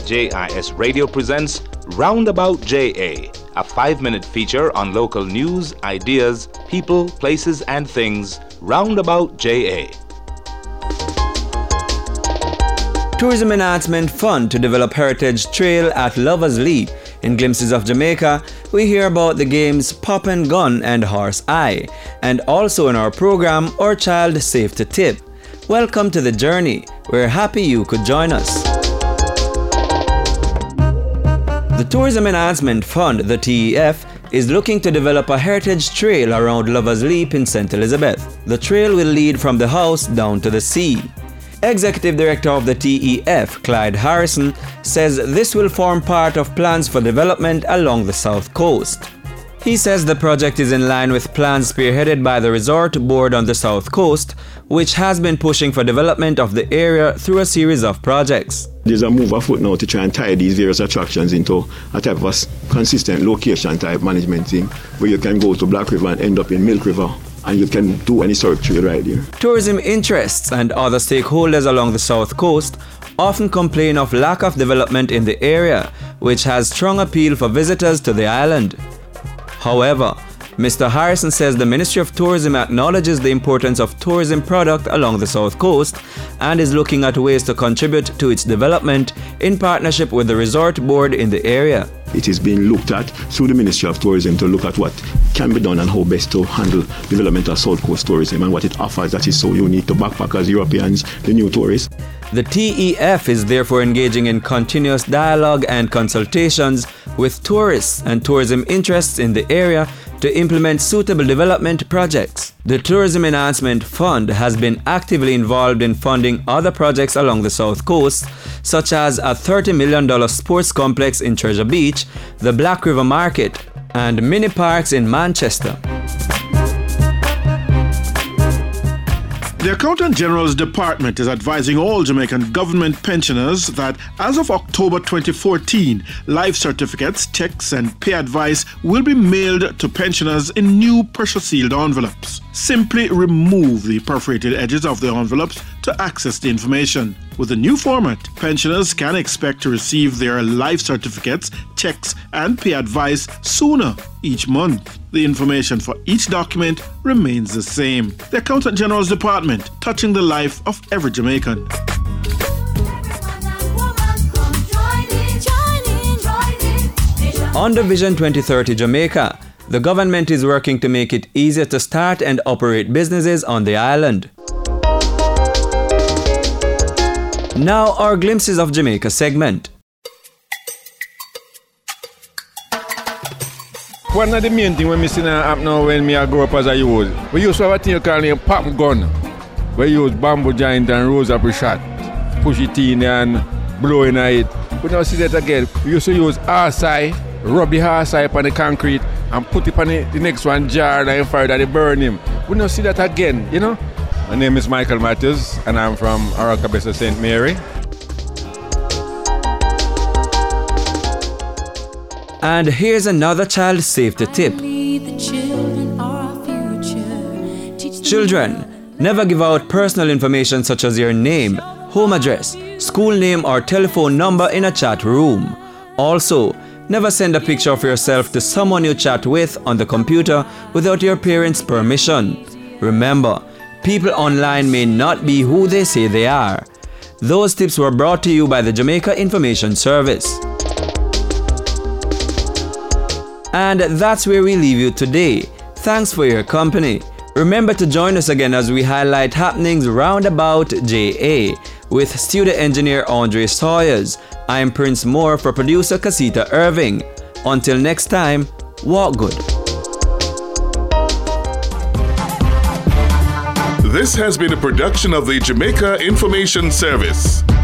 JIS Radio presents Roundabout JA, a 5-minute feature on local news, ideas, people, places, and things. Roundabout JA. Tourism Enhancement Fund to develop heritage trail at Lovers Leap. In Glimpses of Jamaica, we hear about the games Pop and Gun and Horse Eye, and also in our program, Our Child Safety Tip. Welcome to the journey. We're happy you could join us. The Tourism Enhancement Fund, the TEF, is looking to develop a heritage trail around Lovers Leap in St. Elizabeth. The trail will lead from the house down to the sea. Executive Director of the TEF, Clyde Harrison, says this will form part of plans for development along the south coast. He says the project is in line with plans spearheaded by the Resort Board on the south coast, which has been pushing for development of the area through a series of projects. There's a move afoot now to try and tie these various attractions into a type of a consistent location type management thing, where you can go to Black River and end up in Milk River, and you can do an historic trail right here. Tourism interests and other stakeholders along the south coast often complain of lack of development in the area, which has strong appeal for visitors to the island. However, Mr. Harrison says the Ministry of Tourism acknowledges the importance of tourism product along the south coast and is looking at ways to contribute to its development in partnership with the Resort Board in the area. It is being looked at through the Ministry of Tourism to look at what can be done and how best to handle development of South Coast tourism and what it offers that is so unique to backpackers, Europeans, the new tourists. The TEF is therefore engaging in continuous dialogue and consultations with tourists and tourism interests in the area to implement suitable development projects. The Tourism Enhancement Fund has been actively involved in funding other projects along the south coast, such as a $30 million sports complex in Treasure Beach, the Black River Market, and mini parks in Manchester. The Accountant General's Department is advising all Jamaican government pensioners that as of October 2014, life certificates, checks and pay advice will be mailed to pensioners in new pressure-sealed envelopes. Simply remove the perforated edges of the envelopes to access the information. With the new format, pensioners can expect to receive their life certificates, checks and pay advice sooner each month. The information for each document remains the same. The Accountant General's Department, touching the life of every Jamaican. Under Vision 2030 Jamaica, the government is working to make it easier to start and operate businesses on the island. Now our Glimpses of Jamaica segment. One of the main things when I see now when I grew up as a youth, we used to have a thing you call a pop gun. We use bamboo giant and rose up a shot, push it in and blow in it. We don't see that again. We used to use horse eye, rub the horse eye upon the concrete and put it on the next one jar and fire that they burn him. We don't see that again, you know. My name is Michael Matthews and I'm from Aracabessa, St. Mary. And here's another child safety tip. Children, never give out personal information such as your name, home address, school name or telephone number in a chat room. Also, never send a picture of yourself to someone you chat with on the computer without your parents' permission. Remember, people online may not be who they say they are. Those tips were brought to you by the Jamaica Information Service. And that's where we leave you today. Thanks for your company. Remember to join us again as we highlight happenings roundabout JA with studio engineer Andre Sawyers. I'm Prince Moore for producer Casita Irving. Until next time, walk good. This has been a production of the Jamaica Information Service.